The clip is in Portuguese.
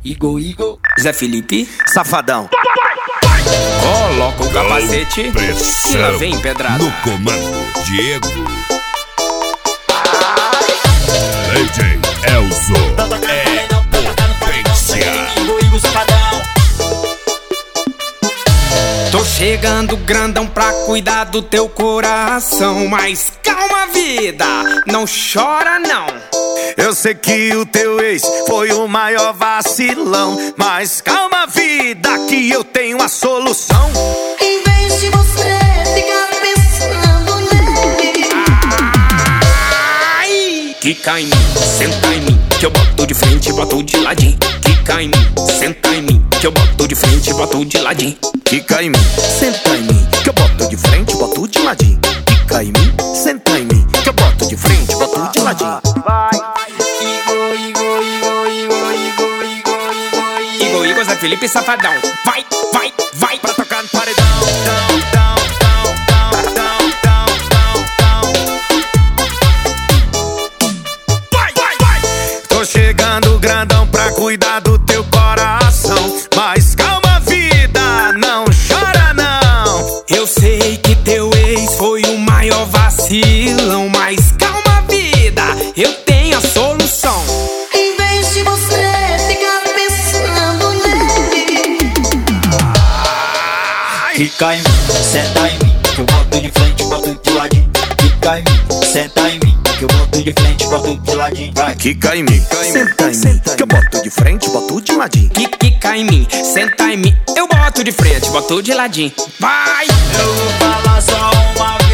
Igor, Zé Felipe, Safadão. Coloca o capacete e lá vem pedrada. No comando, Diego. DJ Elzo é potência. Tô chegando grandão pra cuidar do teu coração. Mas calma, vida, não chora não. Eu sei que o teu ex foi o maior vacilão, mas calma, vida, que eu tenho a solução. Em vez de você ficar pensando nele, quica em mim, senta em mim, que eu boto de frente e boto de ladinho. Quica em mim, senta em mim, que eu boto de frente e boto de ladinho. Quica em mim, senta em mim, que eu boto de frente e boto de ladinho. Quica em mim, senta em mim, que eu boto de frente e boto de ladinho. Igor, Zé Felipe, Safadão. Vai Pra tocar no paredão. Tô chegando grandão pra cuidar do teu coração, mas calma, vida, não chora não. Eu sei que teu ex foi o maior vacilão, mas calma, vida, eu tenho a solução. em vez de você ficar pensando nele, Quica em mim, senta em mim, que eu boto de frente, boto de ladinho. Quica em mim, senta em mim, que eu boto de frente, boto de ladinho. Vai. Quica em mim, senta em mim, que eu boto de frente, boto de ladinho. Quica em mim, senta em mim, eu boto de frente, boto de ladinho. Vai! Eu vou falar só uma vez.